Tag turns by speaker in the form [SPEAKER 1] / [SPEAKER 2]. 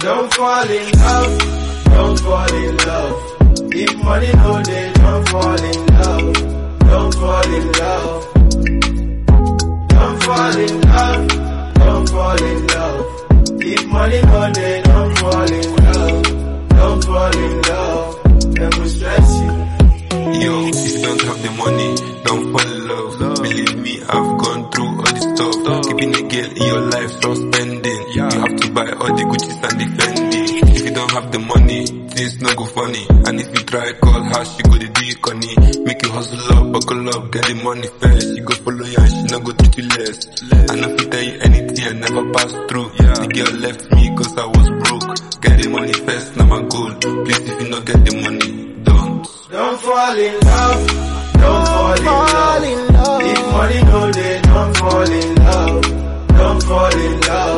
[SPEAKER 1] Don't fall in love, don't fall in love. If money no dey, don't fall in love, don't fall in love. Don't fall in love, don't fall in love. If money no dey, don't fall in love, don't fall in love. Them will stress you.
[SPEAKER 2] Yo, if you don't have the money, don't fall in love. Believe me, I've gone through all this stuff. Keeping a girl in your life, so spending. You have to buy all the Gucci's and the Fendi. If you don't have the money, things no go funny. And if you try call her, she go to do you conny. Make you hustle up, buckle up, get the money first. You go follow you and she no go treat you less. And if you tell you anything, I never pass through. The girl left me cause I was broke. Get the money first, now my goal. Please, if you not get the money,
[SPEAKER 1] don't fall in love, don't fall in love. If money no dey, don't fall in love, don't fall in love.